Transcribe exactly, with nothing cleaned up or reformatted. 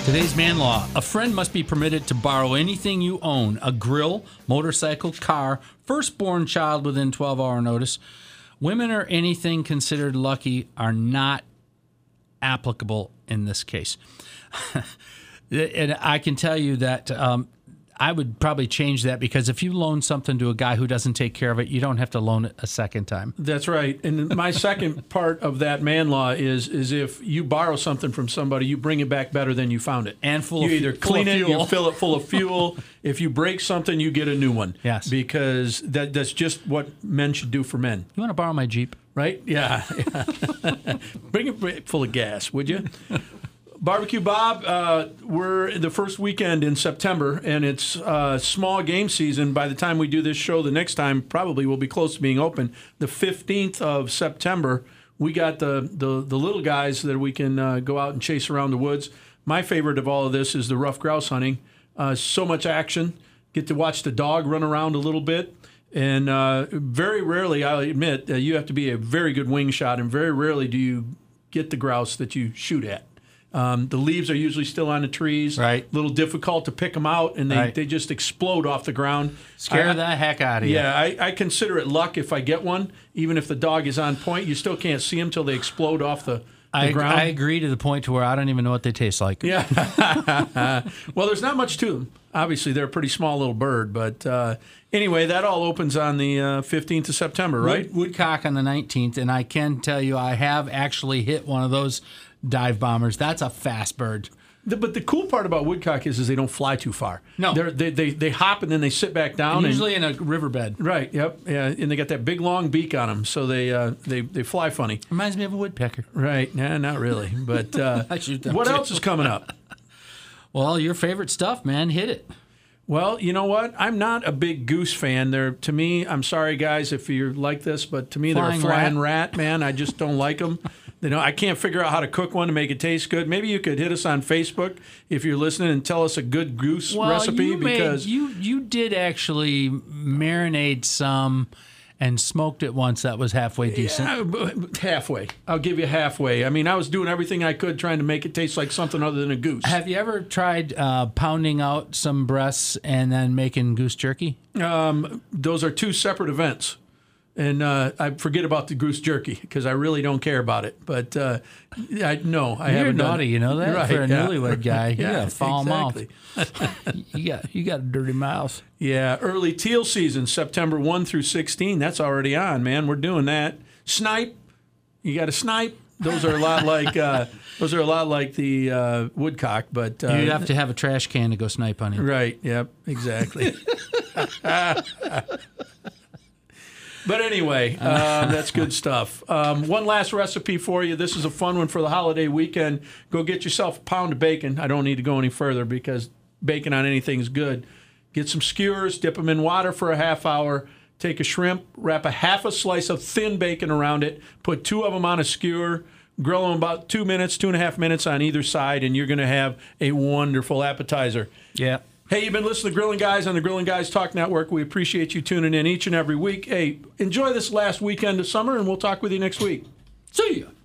Today's man law. A friend must be permitted to borrow anything you own. A grill, motorcycle, car, firstborn child within twelve-hour notice. Women or anything considered lucky are not applicable in this case. And I can tell you that um, I would probably change that, because if you loan something to a guy who doesn't take care of it, you don't have to loan it a second time. That's right. And my second part of that man law is is if you borrow something from somebody, you bring it back better than you found it. And full you of either full clean of it, fuel. you fill it full of fuel. If you break something, you get a new one. Yes. Because that that's just what men should do for men. You want to borrow my Jeep? Right? Yeah. yeah. Bring it full of gas, would you? Barbecue Bob, uh, we're the first weekend in September, and it's uh, small game season. By the time we do this show the next time, probably we'll be close to being open. The fifteenth of September, we got the, the, the little guys that we can uh, go out and chase around the woods. My favorite of all of this is the rough grouse hunting. Uh, so much action. Get to watch the dog run around a little bit. And uh, very rarely, I'll admit, uh, you have to be a very good wing shot, and very rarely do you get the grouse that you shoot at. Um, the leaves are usually still on the trees. Right. A little difficult to pick them out, and they, Right. they just explode off the ground. Scare I, the heck out of you. Yeah, I, I consider it luck if I get one. Even if the dog is on point, you still can't see them till they explode off the, the I, ground. I agree to the point to where I don't even know what they taste like. Yeah. Well, there's not much to them. Obviously, they're a pretty small little bird. But uh, anyway, that all opens on the uh, fifteenth of September, right? Wood, woodcock on the nineteenth, and I can tell you I have actually hit one of those dive bombers. That's a fast bird. The, but the cool part about woodcock is, is they don't fly too far. No. They're, they they they hop and then they sit back down. And and, usually in a riverbed. Right. Yep. Yeah. And they got that big long beak on them, so they uh, they they fly funny. Reminds me of a woodpecker. Right. Nah, not really. But uh, I shoot them what too. else is coming up? Well, your favorite stuff, man. Hit it. Well, you know what? I'm not a big goose fan. They're to me. I'm sorry, guys, if you're like this, but to me, Flying they're a flying rat. rat. Man, I just don't like them. You know, I can't figure out how to cook one to make it taste good. Maybe you could hit us on Facebook if you're listening and tell us a good goose Well, recipe, you made- because you you did actually marinate some and smoked it once. That was halfway decent. Yeah, but halfway. I'll give you halfway. I mean, I was doing everything I could trying to make it taste like something other than a goose. Have you ever tried uh, pounding out some breasts and then making goose jerky? Um, those are two separate events. And uh, I forget about the goose jerky because I really don't care about it. But uh, I no, I You're haven't done naughty, it. you know that? Right, For a yeah. newlywed guy, you Yeah, got a foul exactly. mouth. you got you got a dirty mouth. Yeah, early teal season, September first through sixteen. That's already on, man. We're doing that. Snipe, you got a snipe. Those are a lot like uh, those are a lot like the uh, woodcock, but uh, You'd have to have a trash can to go snipe hunting. right. Yep, exactly. But anyway, um, that's good stuff. Um, one last recipe for you. This is a fun one for the holiday weekend. Go get yourself a pound of bacon. I don't need to go any further because bacon on anything is good. Get some skewers, dip them in water for a half hour. Take a shrimp, wrap a half a slice of thin bacon around it, put two of them on a skewer, grill them about two minutes, two and a half minutes on either side, and you're going to have a wonderful appetizer. Yeah. Hey, you've been listening to Grilling Guys on the Grilling Guys Talk Network. We appreciate you tuning in each and every week. Hey, enjoy this last weekend of summer, and we'll talk with you next week. See ya.